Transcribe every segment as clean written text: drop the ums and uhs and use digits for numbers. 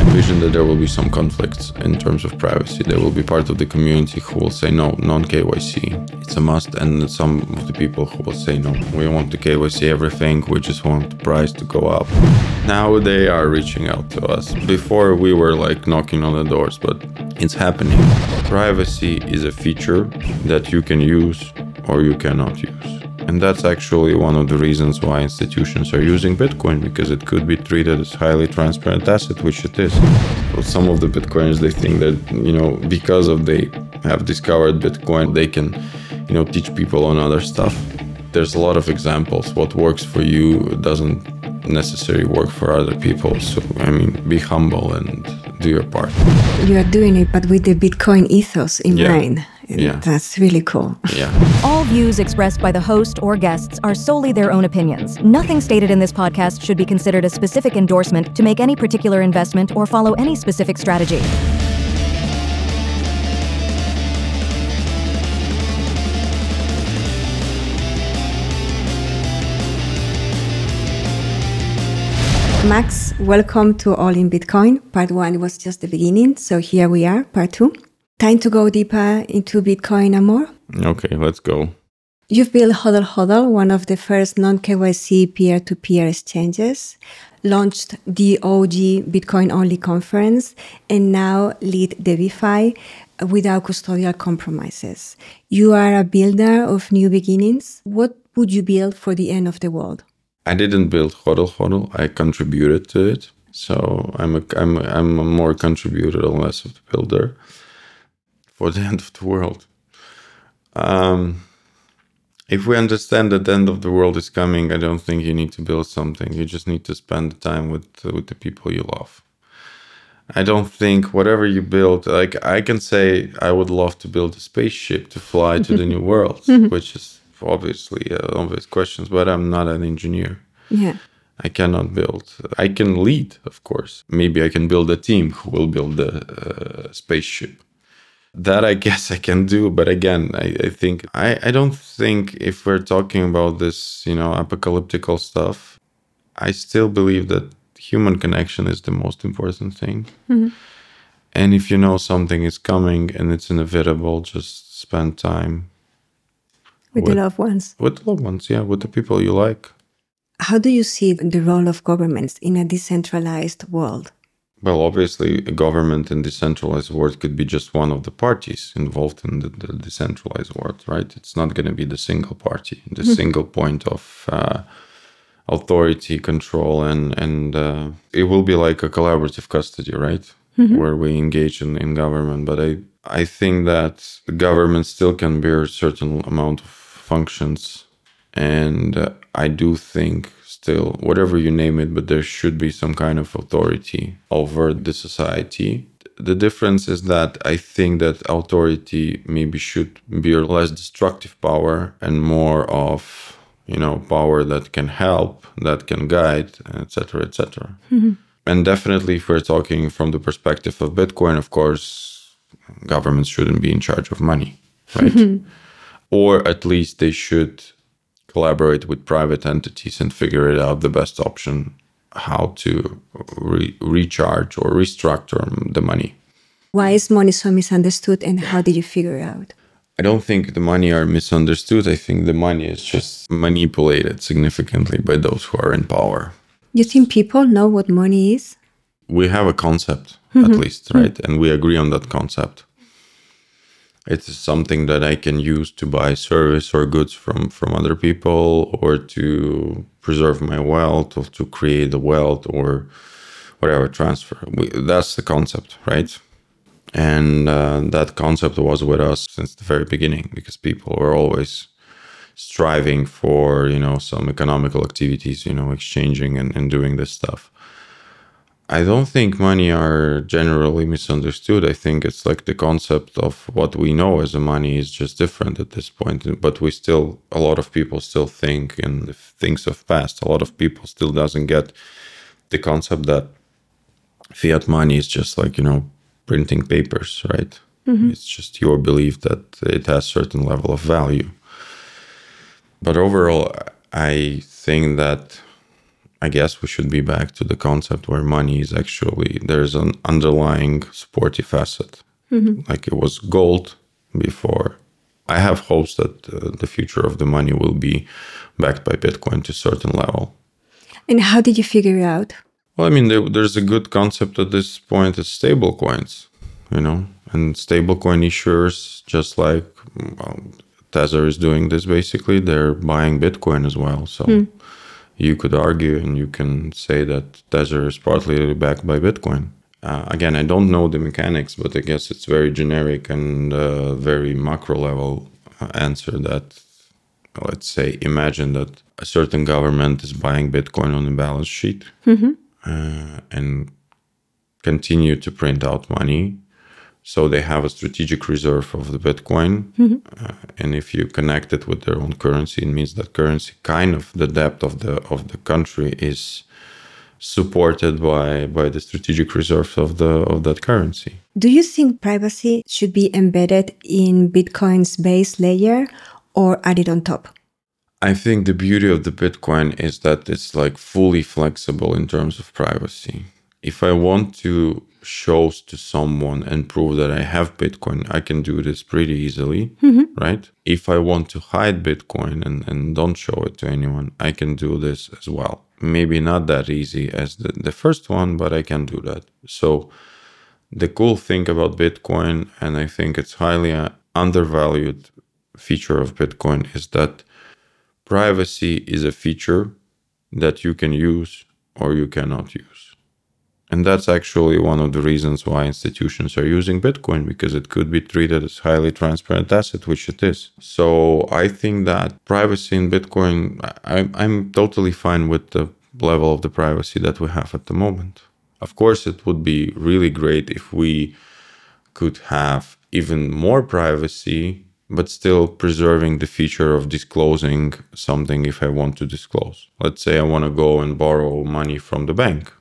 envision that there will be some conflicts in terms of privacy. There will be part of the community who will say no, non-KYC, it's a must, and some of the people who will say no, we want the KYC everything, we just want the price to go up. Now they are reaching out to us. Before we were like knocking on the doors, but it's happening. Privacy is a feature that you can use or you cannot use. And that's actually one of the reasons why institutions are using Bitcoin, because it could be treated as highly transparent asset, which it is. For some of the Bitcoiners, they think that, because of they have discovered Bitcoin, they can, teach people on other stuff. There's a lot of examples. What works for you doesn't necessarily work for other people. So, be humble and do your part. You are doing it, but with the Bitcoin ethos in mind. Yeah. That's really cool. Yeah. All views expressed by the host or guests are solely their own opinions. Nothing stated in this podcast should be considered a specific endorsement to make any particular investment or follow any specific strategy. Max, welcome to All in Bitcoin. Part 1 was just the beginning, so here we are, part 2. Time to go deeper into Bitcoin and more? Okay, let's go. You've built HODL, one of the first non-KYC peer-to-peer exchanges, launched the OG Bitcoin-only conference, and now lead DeFi without custodial compromises. You are a builder of new beginnings. What would you build for the end of the world? I didn't build HODL. I contributed to it. So I'm a more contributor and less of the builder. For the end of the world. If we understand that the end of the world is coming, I don't think you need to build something. You just need to spend the time with the people you love. I don't think whatever you build, like I can say I would love to build a spaceship to fly to the new world, which is obviously obvious questions, but I'm not an engineer. Yeah. I cannot build. I can lead, of course. Maybe I can build a team who will build the spaceship. That I guess I can do, but again, I don't think if we're talking about this, apocalyptical stuff, I still believe that human connection is the most important thing. Mm-hmm. And if you know something is coming and it's inevitable, just spend time with the loved ones. With the loved ones, yeah, with the people you like. How do you see the role of governments in a decentralized world? Well, obviously, a government in decentralized world could be just one of the parties involved in the decentralized world, right? It's not going to be the single party, the single point of authority, control, and it will be like a collaborative custody, right? Mm-hmm. Where we engage in government. But I think that the government still can bear a certain amount of functions, and I do think still, whatever you name it, but there should be some kind of authority over the society. The difference is that I think that authority maybe should be less destructive power and more of, power that can help, that can guide, etc., etc. Mm-hmm. And definitely if we're talking from the perspective of Bitcoin, of course, governments shouldn't be in charge of money, right? Mm-hmm. Or at least they should collaborate with private entities and figure it out the best option how to recharge or restructure the money. Why is money so misunderstood and how did you figure it out? I don't think the money are misunderstood. I think the money is just manipulated significantly by those who are in power. You think people know what money is? We have a concept, at least, right? And we agree on that concept. It is something that I can use to buy service or goods from other people, or to preserve my wealth, or to create the wealth, or whatever, transfer. That's the concept, right? And that concept was with us since the very beginning, because people were always striving for, some economical activities, exchanging and doing this stuff. I don't think money are generally misunderstood. I think it's like the concept of what we know as a money is just different at this point. But a lot of people still think in the things of past. A lot of people still doesn't get the concept that fiat money is just like, printing papers, right? Mm-hmm. It's just your belief that it has certain level of value. But overall, I think that I guess we should be back to the concept where money is actually, there's an underlying supportive asset. Like it was gold before. I have hopes that the future of the money will be backed by Bitcoin to a certain level. And how did you figure it out? Well, I mean, there's a good concept at this point is stable coins, and stable coin issuers, just like Tether is doing this basically, they're buying Bitcoin as well. So you could argue and you can say that Tether is partly backed by Bitcoin. Again, I don't know the mechanics, but I guess it's very generic and very macro level answer that, let's say, imagine that a certain government is buying Bitcoin on the balance sheet and continue to print out money. So they have a strategic reserve of the Bitcoin. And if you connect it with their own currency, it means that currency, kind of the depth of the country, is supported by the strategic reserves of that currency. Do you think privacy should be embedded in Bitcoin's base layer or added on top? I think the beauty of the Bitcoin is that it's like fully flexible in terms of privacy. If I want to show to someone and prove that I have Bitcoin, I can do this pretty easily, right? If I want to hide Bitcoin and don't show it to anyone, I can do this as well. Maybe not that easy as the first one, but I can do that. So the cool thing about Bitcoin, and I think it's highly undervalued feature of Bitcoin, is that privacy is a feature that you can use or you cannot use. And that's actually one of the reasons why institutions are using Bitcoin, because it could be treated as highly transparent asset, which it is. So I think that privacy in Bitcoin, I'm totally fine with the level of the privacy that we have at the moment. Of course, it would be really great if we could have even more privacy, but still preserving the feature of disclosing something if I want to disclose. Let's say I want to go and borrow money from the bank,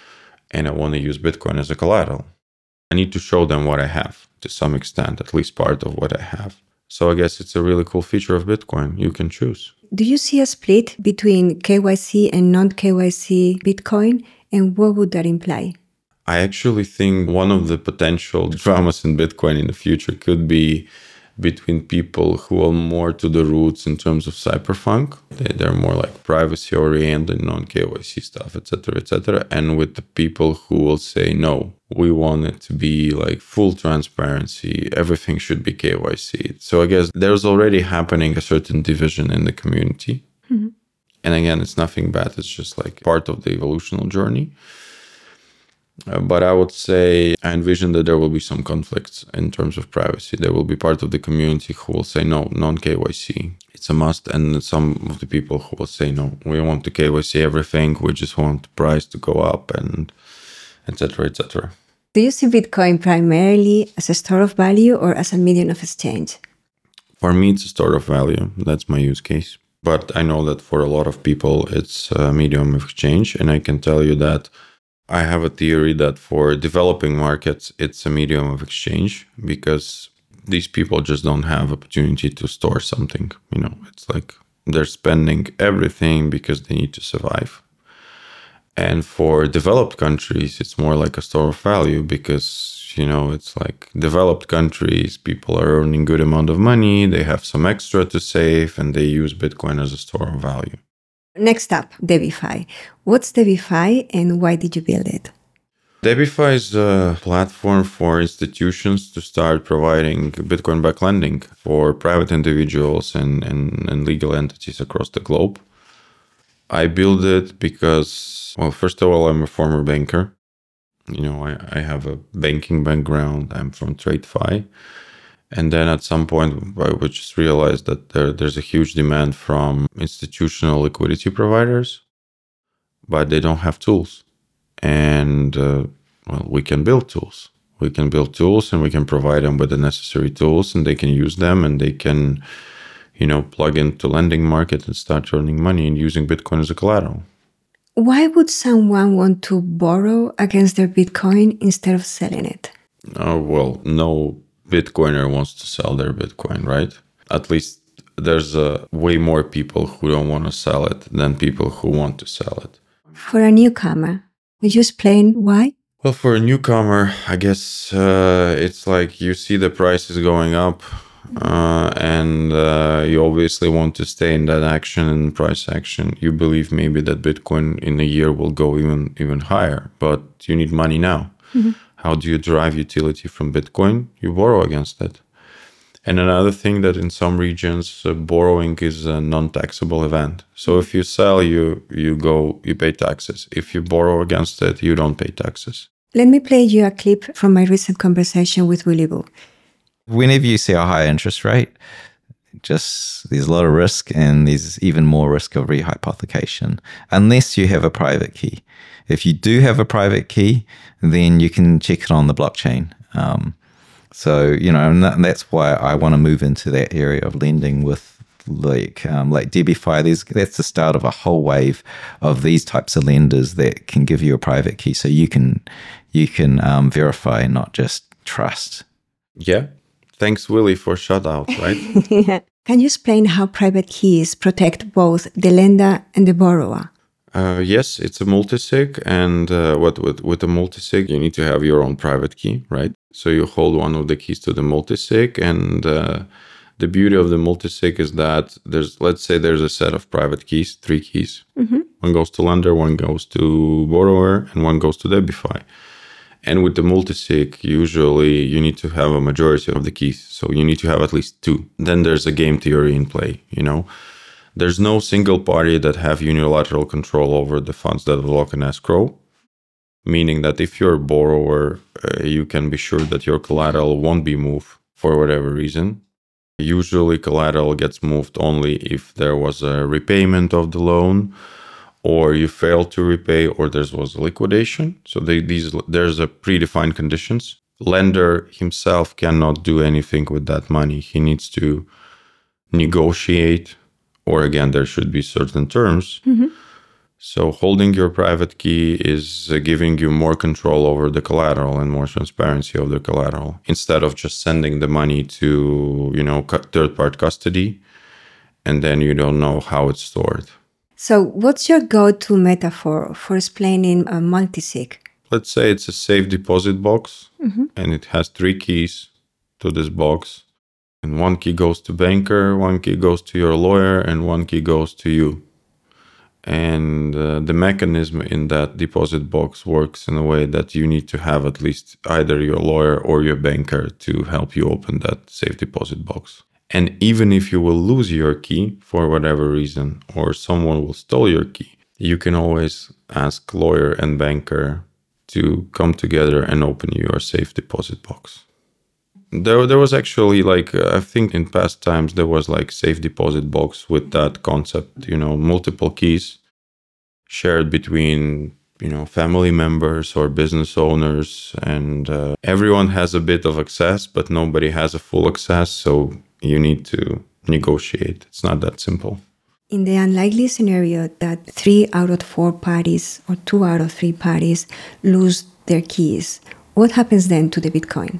and I want to use Bitcoin as a collateral. I need to show them what I have to some extent, at least part of what I have. So I guess it's a really cool feature of Bitcoin. You can choose. Do you see a split between KYC and non-KYC Bitcoin? And what would that imply? I actually think one of the potential dramas in Bitcoin in the future could be between people who are more to the roots in terms of cypherpunk. They're more like privacy oriented, non-KYC stuff, etc., and with the people who will say, no, we want it to be like full transparency. Everything should be KYC. So I guess there's already happening a certain division in the community. And again, it's nothing bad. It's just like part of the evolutional journey. But I would say I envision that there will be some conflicts in terms of privacy. There will be part of the community who will say, no, non-KYC, it's a must. And some of the people who will say, no, we want to KYC everything. We just want the price to go up, and etc., etc. Do you see Bitcoin primarily as a store of value or as a medium of exchange? For me, it's a store of value. That's my use case. But I know that for a lot of people, it's a medium of exchange. And I can tell you that I have a theory that for developing markets, it's a medium of exchange, because these people just don't have opportunity to store something. It's like they're spending everything because they need to survive. And for developed countries, it's more like a store of value, because, it's like developed countries, people are earning good amount of money, they have some extra to save, and they use Bitcoin as a store of value. Next up, Debify. What's Debify and why did you build it? Debify is a platform for institutions to start providing Bitcoin-backed lending for private individuals and legal entities across the globe. I built it because, well, first of all, I'm a former banker. I have a banking background. I'm from TradeFi. And then at some point, I would just realize that there's a huge demand from institutional liquidity providers, but they don't have tools. And, we can build tools. We can build tools and we can provide them with the necessary tools, and they can use them, and they can, plug into lending market and start earning money and using Bitcoin as a collateral. Why would someone want to borrow against their Bitcoin instead of selling it? Well, no Bitcoiner wants to sell their Bitcoin, right? At least there's way more people who don't want to sell it than people who want to sell it. For a newcomer, would you explain why? Well, for a newcomer, I guess it's like you see the prices going up, and you obviously want to stay in that action and price action. You believe maybe that Bitcoin in a year will go even higher, but you need money now. How do you derive utility from Bitcoin? You borrow against it. And another thing that in some regions, borrowing is a non-taxable event. So if you sell, you pay taxes. If you borrow against it, you don't pay taxes. Let me play you a clip from my recent conversation with Willy Boo. Whenever you see a high interest rate, just there's a lot of risk, and there's even more risk of rehypothecation unless you have a private key. If you do have a private key, then you can check it on the blockchain. So, and that's why I want to move into that area of lending with like DebiFi. That's the start of a whole wave of these types of lenders that can give you a private key, so you can verify, not just trust. Yeah. Thanks, Willy, for shout out, right? Yeah. Can you explain how private keys protect both the lender and the borrower? Yes, it's a multisig, and with a multisig, you need to have your own private key, right? So you hold one of the keys to the multisig, and the beauty of the multisig is that let's say there's a set of private keys, 3 keys. One goes to lender, one goes to borrower, and one goes to DebiFi. And with the multisig, usually you need to have a majority of the keys. So you need to have at least 2. Then there's a game theory in play, There's no single party that have unilateral control over the funds that lock in escrow, meaning that if you're a borrower, you can be sure that your collateral won't be moved for whatever reason. Usually collateral gets moved only if there was a repayment of the loan, or you failed to repay, or there was a liquidation. So there's a predefined conditions. Lender himself cannot do anything with that money. He needs to negotiate, or again, there should be certain terms. So holding your private key is giving you more control over the collateral and more transparency of the collateral, instead of just sending the money to, third-party custody, and then you don't know how it's stored. So what's your go-to metaphor for explaining a multisig? Let's say it's a safe deposit box, and it has 3 keys to this box. And 1 key goes to banker, 1 key goes to your lawyer, and 1 key goes to you. And the mechanism in that deposit box works in a way that you need to have at least either your lawyer or your banker to help you open that safe deposit box. And even if you will lose your key for whatever reason, or someone will steal your key, you can always ask lawyer and banker to come together and open your safe deposit box. There was actually I think in past times there was safe deposit box with that concept, multiple keys shared between, family members or business owners, and everyone has a bit of access, but nobody has a full access. So you need to negotiate. It's not that simple. In the unlikely scenario that 3 out of 4 parties or 2 out of 3 parties lose their keys, what happens then to the Bitcoin?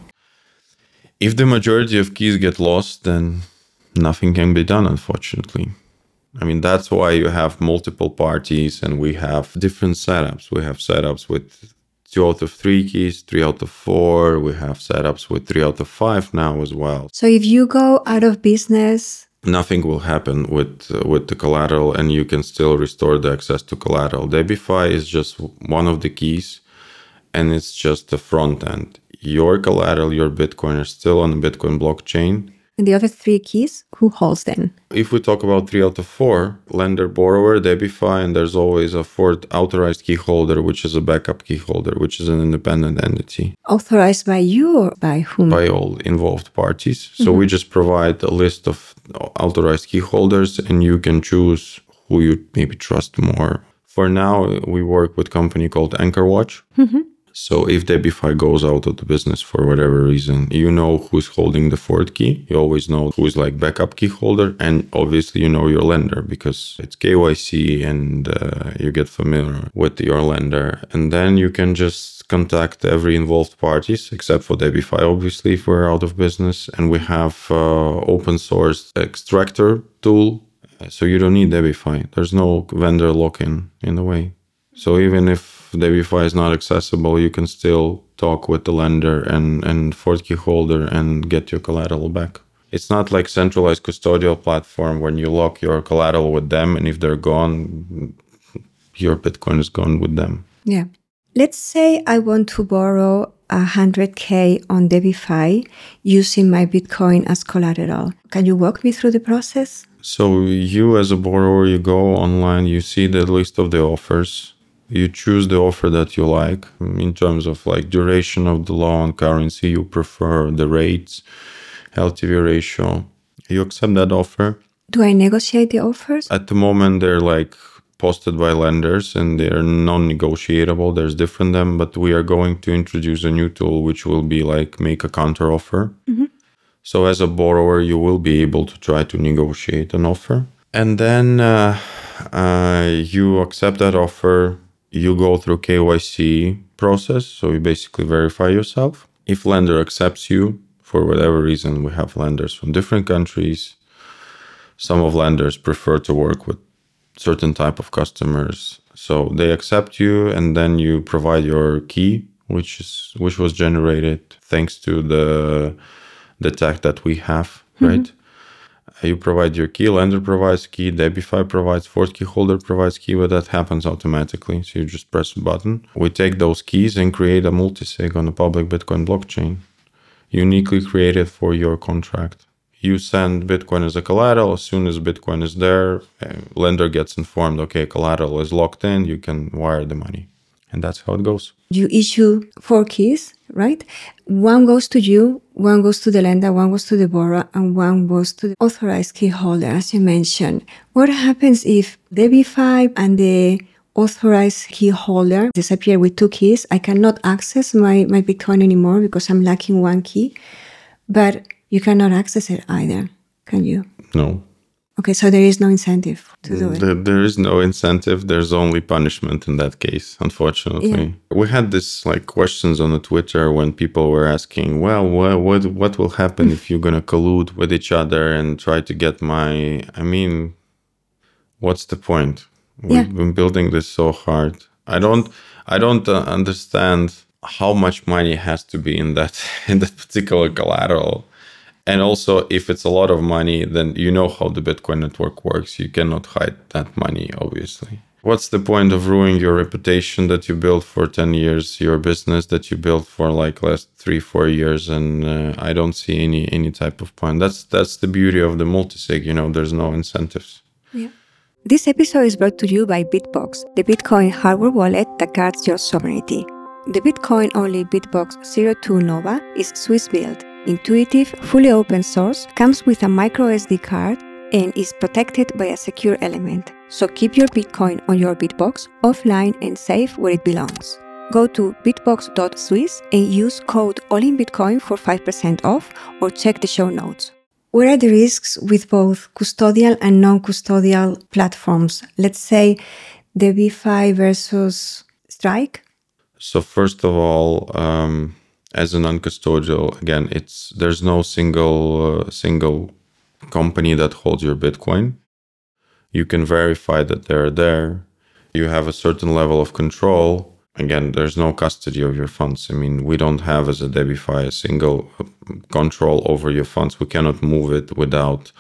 If the majority of keys get lost, then nothing can be done, unfortunately. I mean, that's why you have multiple parties, and we have different setups. We have setups with 2 out of 3 keys, 3 out of 4. We have setups with 3 out of 5 now as well. So if you go out of business, nothing will happen with the collateral, and you can still restore the access to collateral. DebiFi is just one of the keys, and it's just the front end. Your collateral, your Bitcoin are still on the Bitcoin blockchain. and the other 3 keys, who holds them? If we talk about 3 out of 4, lender, borrower, DebiFi, and there's always a 4th authorized key holder, which is a backup key holder, which is an independent entity. Authorized by you or by whom? By all involved parties. So we just provide a list of authorized key holders, and you can choose who you maybe trust more. For now, we work with a company called AnchorWatch. So if DebiFi goes out of the business for whatever reason, you know who's holding the 4th key. You always know who's backup key holder. And obviously, you know your lender because it's KYC and you get familiar with your lender. And then you can just contact every involved parties, except for DebiFi, obviously, if we're out of business. And we have open source extractor tool. So you don't need DebiFi. There's no vendor lock-in the way. So even if DebiFi is not accessible, you can still talk with the lender and Fort key holder and get your collateral back. It's not like centralized custodial platform when you lock your collateral with them, and if they're gone, your Bitcoin is gone with them. Yeah. Let's say I want to borrow 100K on DebiFi using my Bitcoin as collateral. Can you walk me through the process? So you as a borrower, you go online, you see the list of the offers. You choose the offer that you like in terms of like duration of the loan, currency you prefer, the rates, LTV ratio. You accept that offer. Do I negotiate the offers? At the moment, they're like posted by lenders and they're non-negotiable. There's different them, but we are going to introduce a new tool which will be like make a counter offer. Mm-hmm. So as a borrower, you will be able to try to negotiate an offer. And then you accept that offer. You go through KYC process. So you basically verify yourself. If lender accepts you, for whatever reason, we have lenders from different countries. Some of lenders prefer to work with certain type of customers. So they accept you and then you provide your key, which was generated thanks to the tech that we have, right? You provide your key, lender provides key, DebiFi provides, Fort key holder provides key, but that happens automatically. So you just press a button. We take those keys and create a multisig on the public Bitcoin blockchain, uniquely created for your contract. You send Bitcoin as a collateral. As soon as Bitcoin is there, lender gets informed, okay, collateral is locked in, you can wire the money. And that's how it goes. You issue 4 keys, right? One goes to you, one goes to the lender, one goes to the borrower, and one goes to the authorized key holder, as you mentioned. What happens if DebiFi and the authorized key holder disappear with 2 keys? I cannot access my Bitcoin anymore because I'm lacking 1 key, but you cannot access it either, can you? No. Okay, so there is no incentive to do it. There is no incentive. There's only punishment in that case, unfortunately. Yeah. We had this like questions on the Twitter when people were asking, well, what will happen if you're going to collude with each other and try to get my... I mean, what's the point? We've been building this so hard. I don't understand how much money has to be in that particular collateral. And also, if it's a lot of money, then you know how the Bitcoin network works. You cannot hide that money, obviously. What's the point of ruining your reputation that you built for 10 years, your business that you built for like last 3-4 years? And I don't see any type of point. That's the beauty of the multisig, there's no incentives. Yeah. This episode is brought to you by Bitbox, the Bitcoin hardware wallet that guards your sovereignty. The Bitcoin-only Bitbox 02 Nova is Swiss-built, intuitive, fully open source, comes with a micro SD card, and is protected by a secure element. So keep your Bitcoin on your Bitbox, offline and safe where it belongs. Go to bitbox.swiss and use code ALLINBITCOIN for 5% off, or check the show notes. What are the risks with both custodial and non-custodial platforms? Let's say DebiFi versus Strike. So first of all, as a non-custodial, again, there's no single company that holds your Bitcoin. You can verify that they're there. You have a certain level of control. Again, there's no custody of your funds. I mean, we don't have as a DebiFi a single control over your funds. We cannot move it without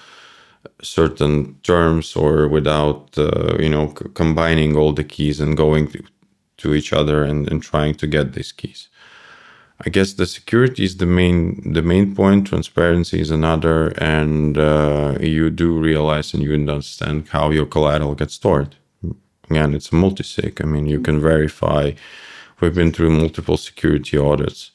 certain terms or without, combining all the keys and going to each other and trying to get these keys. I guess the security is the main point. Transparency is another, and you do realize and you understand how your collateral gets stored. Again, it's a multisig. I mean, you can verify. We've been through multiple security audits.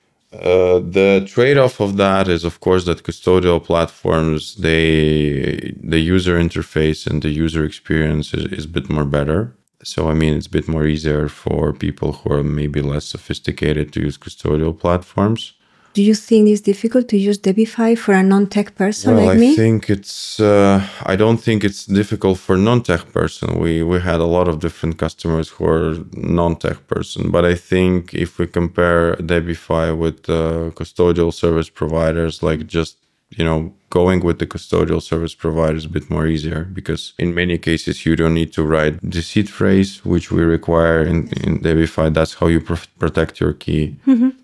The trade-off of that is, of course, that custodial platforms, the user interface and the user experience is a bit more better. So, I mean, it's a bit more easier for people who are maybe less sophisticated to use custodial platforms. Do you think it's difficult to use DebiFi for a non-tech person like me? I think I don't think it's difficult for a non-tech person. We had a lot of different customers who are non-tech person. But I think if we compare DebiFi with custodial service providers, like just going with the custodial service provider is a bit more easier, because in many cases you don't need to write the seed phrase, which we require in Debify. That's how you protect your key.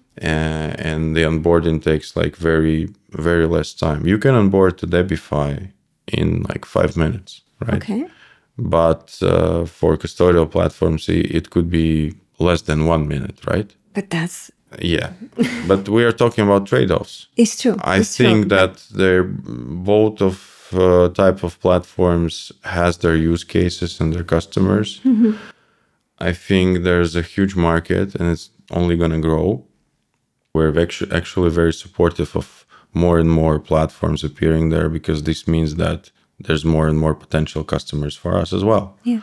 And the onboarding takes like very, very less time. You can onboard to Debify in like 5 minutes, right? Okay. But for custodial platforms, it could be less than 1 minute, right? But that's... Yeah. But we are talking about trade-offs. It's true. I think that they're both of type of platforms has their use cases and their customers. I think there's a huge market and it's only going to grow. We're actually very supportive of more and more platforms appearing there, because this means that there's more and more potential customers for us as well. Yeah.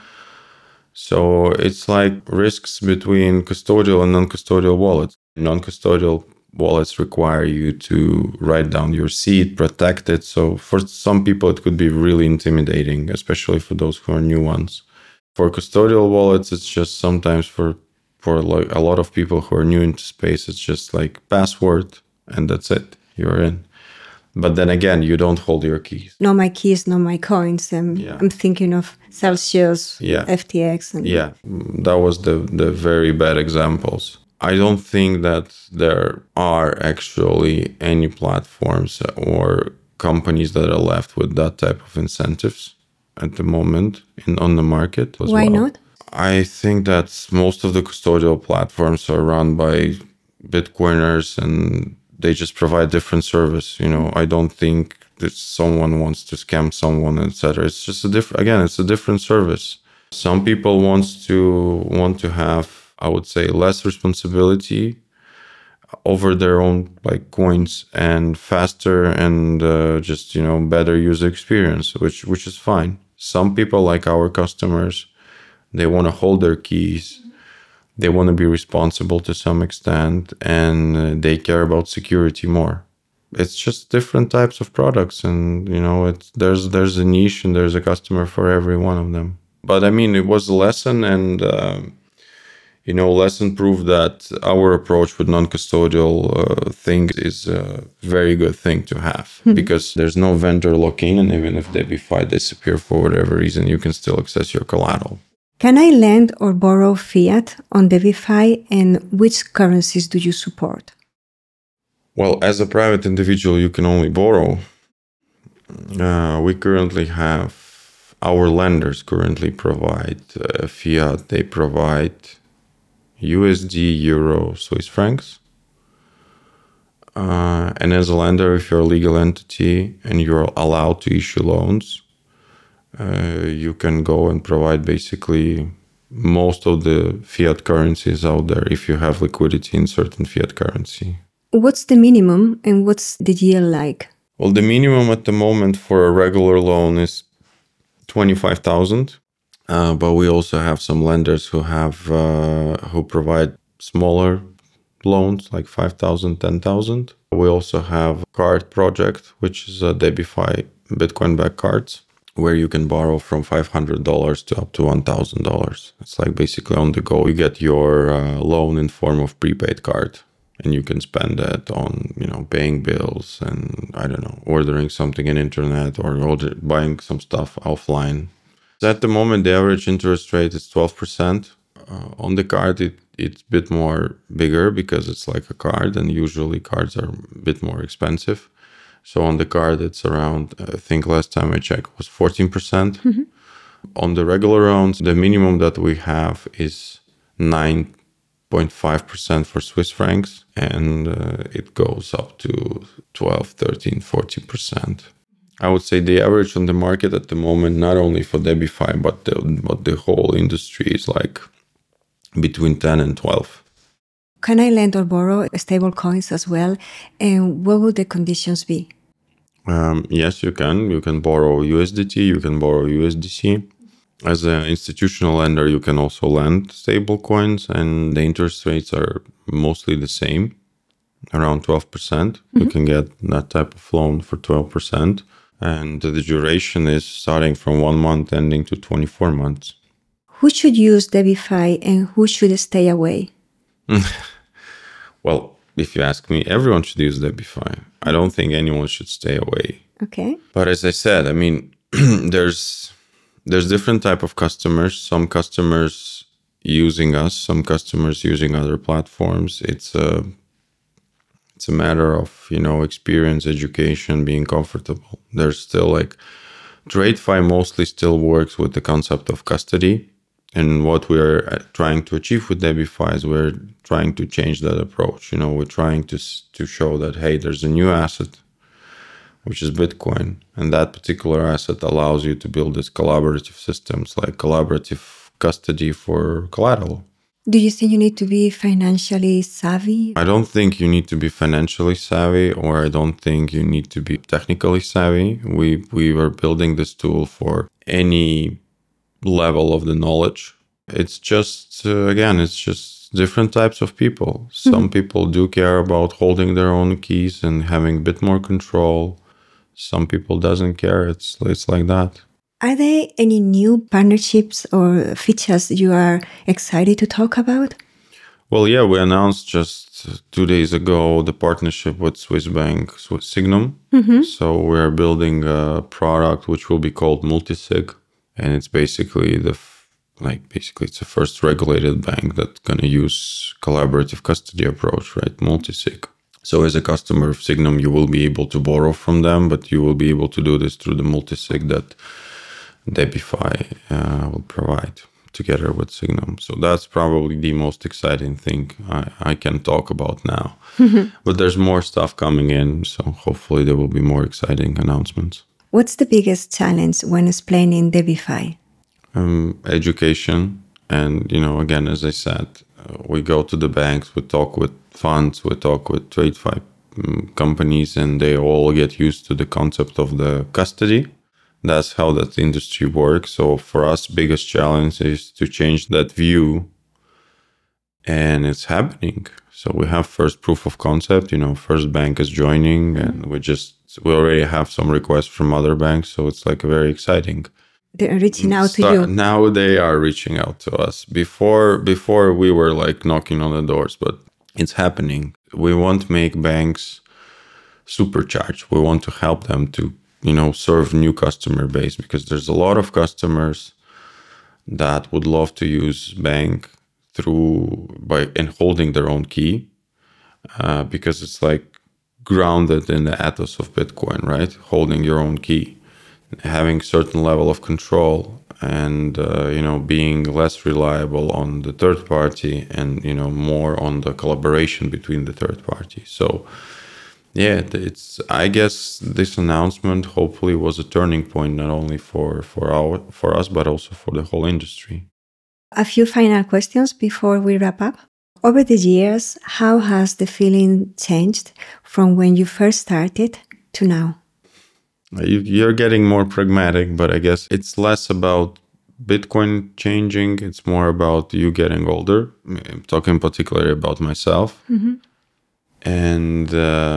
So it's like risks between custodial and non-custodial wallets. Non-custodial wallets require you to write down your seed, protect it. So for some people, it could be really intimidating, especially for those who are new ones. For custodial wallets, it's just sometimes for like a lot of people who are new into space, it's just like password and that's it. You're in. But then again, you don't hold your keys. No, my keys, no, my coins. I'm thinking of Celsius, FTX. Yeah, that was the very bad examples. I don't think that there are actually any platforms or companies that are left with that type of incentives at the moment on the market as well. Why not? I think that most of the custodial platforms are run by Bitcoiners and they just provide different service. I don't think that someone wants to scam someone, etc. It's just it's a different service. Some people want to have, I would say, less responsibility over their own like coins and faster and just better user experience, which is fine. Some people, like our customers, they want to hold their keys. They want to be responsible to some extent, and they care about security more. It's just different types of products, and there's a niche and there's a customer for every one of them. But I mean, it was a lesson, and lesson proved that our approach with non-custodial things is a very good thing to have, because there's no vendor lock-in, and even if Debify disappear for whatever reason, you can still access your collateral. Can I lend or borrow fiat on Debify, and which currencies do you support? Well, as a private individual, you can only borrow. We currently have, our lenders currently provide fiat. They provide USD, Euro, Swiss francs. And as a lender, if you're a legal entity and you're allowed to issue loans, you can go and provide basically most of the fiat currencies out there if you have liquidity in certain fiat currency. What's the minimum and what's the yield like? Well, the minimum at the moment for a regular loan is 25,000. But we also have some lenders who provide smaller loans, like 5,000, 10,000. We also have a card project, which is a Debify Bitcoin-backed cards, where you can borrow from $500 to up to $1,000. It's like basically on the go. You get your loan in form of prepaid card, and you can spend that on, paying bills and, ordering something in internet or buying some stuff offline. At the moment, the average interest rate is 12%. On the card, it's a bit more bigger because it's like a card, and usually cards are a bit more expensive. So on the card, it's around, I think last time I checked, was 14%. On the regular rounds, the minimum that we have is 9.5% for Swiss francs, and it goes up to 12, 13, 14%. I would say the average on the market at the moment, not only for Debify, but the whole industry is like between 10 and 12. Can I lend or borrow stable coins as well? And what will the conditions be? Yes, you can. You can borrow USDT, you can borrow USDC. As an institutional lender, you can also lend stable coins, and the interest rates are mostly the same, around 12%. You can get that type of loan for 12%. And the duration is starting from 1 month ending to 24 months. Who should use Debify and who should stay away? Well, if you ask me, everyone should use Debify. I don't think anyone should stay away. Okay. But as I said, I mean, there's different type of customers. Some customers using us, some customers using other platforms. It's a matter of, experience, education, being comfortable. There's still like TradeFi mostly still works with the concept of custody. And what we're trying to achieve with Debify is we're trying to change that approach. We're trying to show that, hey, there's a new asset, which is Bitcoin. And that particular asset allows you to build these collaborative systems, like collaborative custody for collateral. Do you think you need to be financially savvy? I don't think you need to be financially savvy, or I don't think you need to be technically savvy. We were building this tool for any level of the knowledge. It's just, again, it's just different types of people. Some people do care about holding their own keys and having a bit more control. Some people doesn't care. It's like that. Are there any new partnerships or features you are excited to talk about? Well, yeah, we announced just 2 days ago the partnership with Swiss bank, Swiss Signum. So we're building a product which will be called Multisig, and it's basically it's the first regulated bank that's going to use collaborative custody approach, right? Multisig. So as a customer of Signum, you will be able to borrow from them, but you will be able to do this through the Multisig that Debify will provide together with Signum. So that's probably the most exciting thing I can talk about now. But there's more stuff coming in, so hopefully there will be more exciting announcements. What's the biggest challenge when explaining Debify? Education. And, again, as I said, we go to the banks, we talk with funds, we talk with TradeFi companies, and they all get used to the concept of the custody. That's how that industry works. So for us, biggest challenge is to change that view, and it's happening. So we have first proof of concept, first bank is joining, and we already have some requests from other banks. So it's like very exciting. They're reaching out to you. Now they are reaching out to us. Before we were like knocking on the doors, but it's happening. We want to make banks supercharged. We want to help them to serve new customer base, because there's a lot of customers that would love to use bank and holding their own key, because it's like grounded in the ethos of Bitcoin, right? Holding your own key, having certain level of control, and being less reliable on the third party, and more on the collaboration between the third party. So yeah, I guess this announcement hopefully was a turning point, not only for us, but also for the whole industry. A few final questions before we wrap up. Over the years, how has the feeling changed from when you first started to now? You're getting more pragmatic, but I guess it's less about Bitcoin changing. It's more about you getting older. I'm talking particularly about myself. And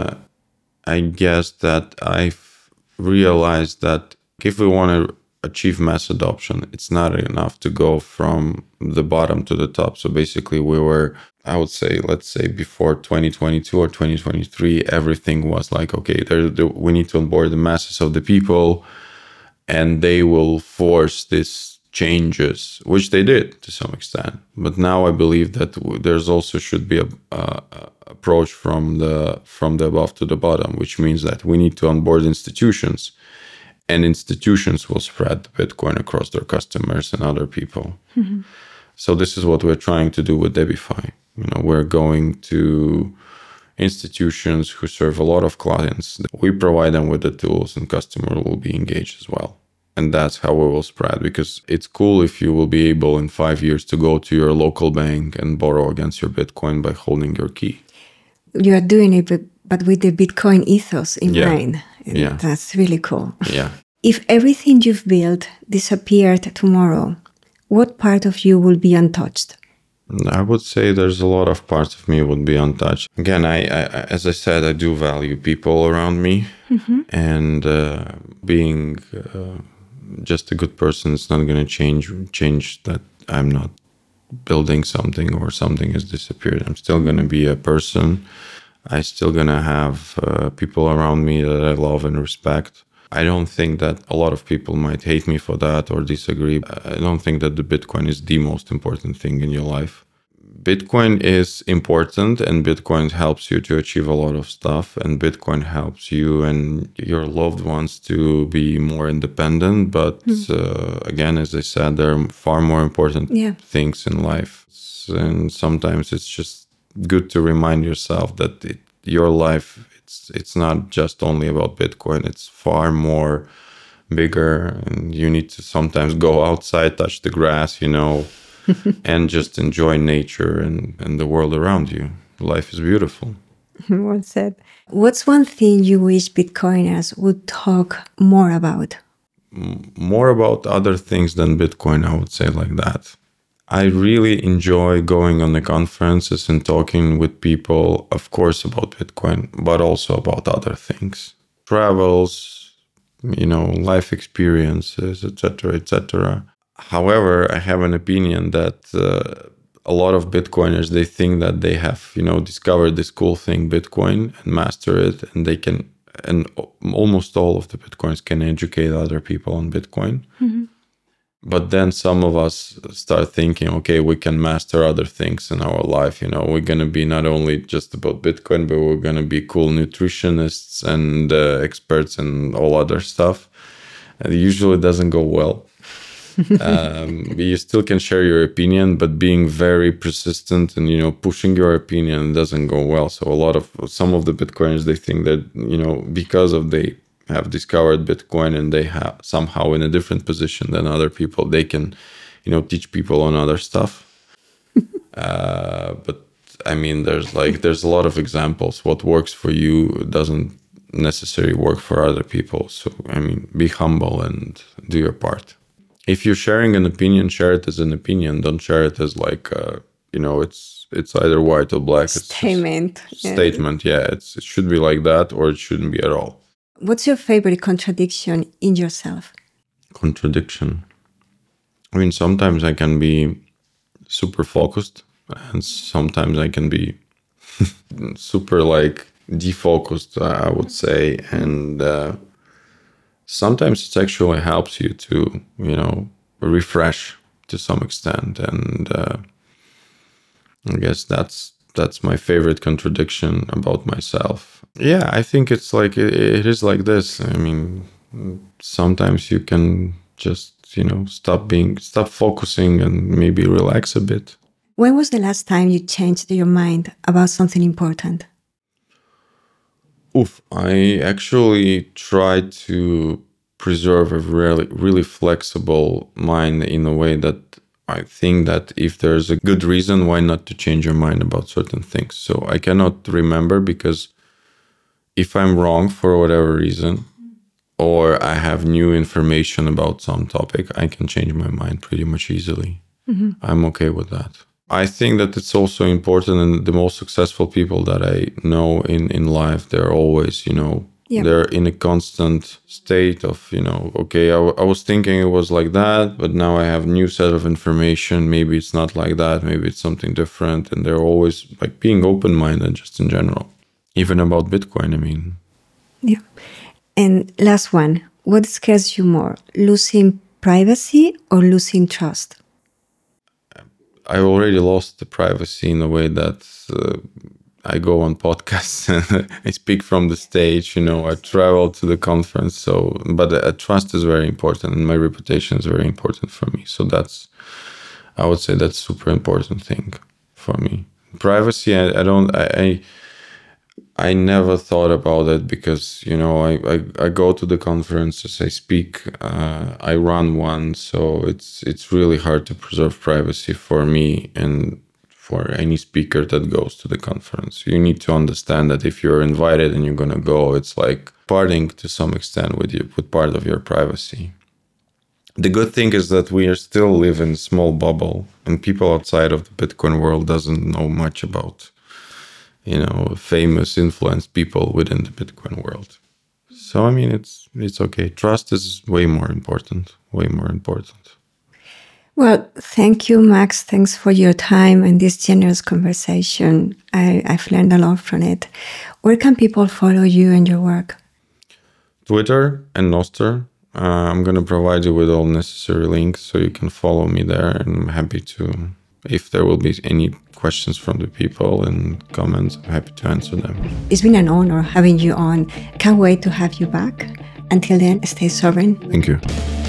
I guess that I've realized that if we want to achieve mass adoption, it's not enough to go from the bottom to the top. So basically let's say before 2022 or 2023, everything was like, okay, we need to onboard the masses of the people, and they will force these changes, which they did to some extent. But now I believe that there's also should be a approach from the above to the bottom, which means that we need to onboard institutions, and institutions will spread Bitcoin across their customers and other people. So this is what we're trying to do with Debify. We're going to institutions who serve a lot of clients. We provide them with the tools, and customer will be engaged as well. And that's how we will spread, because it's cool if you will be able in 5 years to go to your local bank and borrow against your Bitcoin by holding your key. You are doing it, but with the Bitcoin ethos in mind. Yeah. That's really cool. Yeah. If everything you've built disappeared tomorrow, what part of you will be untouched? I would say there's a lot of parts of me would be untouched. Again, I as I said, I do value people around me, and being just a good person is not going to change that I'm not building something or something has disappeared. I'm still going to be a person. I still gonna have people around me that I love and respect. I don't think that a lot of people might hate me for that or disagree. I don't think that the Bitcoin is the most important thing in your life. Bitcoin is important, and Bitcoin helps you to achieve a lot of stuff, and Bitcoin helps you and your loved ones to be more independent. But again, as I said, there are far more important things in life. And sometimes it's just good to remind yourself that your life, it's not just only about Bitcoin. It's far more bigger, and you need to sometimes go outside, touch the grass, and just enjoy nature and the world around you. Life is beautiful. Well said. What's one thing you wish Bitcoiners would talk more about? More about other things than Bitcoin, I would say like that. I really enjoy going on the conferences and talking with people, of course, about Bitcoin, but also about other things. Travels, life experiences, etc., etc. However, I have an opinion that a lot of Bitcoiners, they think that they have, discovered this cool thing, Bitcoin, and master it, and they can, and almost all of the Bitcoiners can educate other people on Bitcoin. Mm-hmm. But then some of us start thinking, okay, we can master other things in our life. We're going to be not only just about Bitcoin, but we're going to be cool nutritionists and experts and all other stuff. It usually doesn't go well. You still can share your opinion, but being very persistent and, pushing your opinion doesn't go well. So some of the Bitcoiners, they think that, because they have discovered Bitcoin and they have somehow in a different position than other people, they can, teach people on other stuff. But I mean, there's a lot of examples. What works for you doesn't necessarily work for other people. So, I mean, be humble and do your part. If you're sharing an opinion, share it as an opinion. Don't share it as it's either white or black. Statement. Statement, yeah. It should be like that, or it shouldn't be at all. What's your favorite contradiction in yourself? Contradiction. I mean, sometimes I can be super focused, and sometimes I can be super defocused, I would say. And sometimes it actually helps you to, refresh to some extent. And I guess that's my favorite contradiction about myself. Yeah, I think it's it is like this. I mean, sometimes you can just, stop focusing and maybe relax a bit. When was the last time you changed your mind about something important? I actually try to preserve a really flexible mind in a way that I think that if there's a good reason, why not to change your mind about certain things? So I cannot remember, because if I'm wrong for whatever reason, or I have new information about some topic, I can change my mind pretty much easily. Mm-hmm. I'm okay with that. I think that it's also important, and the most successful people that I know in life, they're always, they're in a constant state of, okay, I was thinking it was like that, but now I have a new set of information. Maybe it's not like that. Maybe it's something different. And they're always being open-minded just in general, even about Bitcoin, I mean. Yeah. And last one, what scares you more, losing privacy or losing trust? I already lost the privacy in a way that I go on podcasts and I speak from the stage, I travel to the conference. But trust is very important, and my reputation is very important for me. So I would say that's super important thing for me. Privacy, I never thought about it, because, I go to the conferences, I speak, I run one. So it's really hard to preserve privacy for me and for any speaker that goes to the conference. You need to understand that if you're invited and you're going to go, it's like parting to some extent with part of your privacy. The good thing is that we are still live in a small bubble, and people outside of the Bitcoin world doesn't know much about, famous influenced people within the Bitcoin world. So, I mean, it's okay. Trust is way more important. Well, thank you, Max. Thanks for your time and this generous conversation. I've learned a lot from it. Where can people follow you and your work? Twitter and Nostr. I'm going to provide you with all necessary links so you can follow me there. And I'm happy to, if there will be any questions from the people and comments, I'm happy to answer them. It's been an honor having you on. Can't wait to have you back. Until then, stay sovereign. Thank you.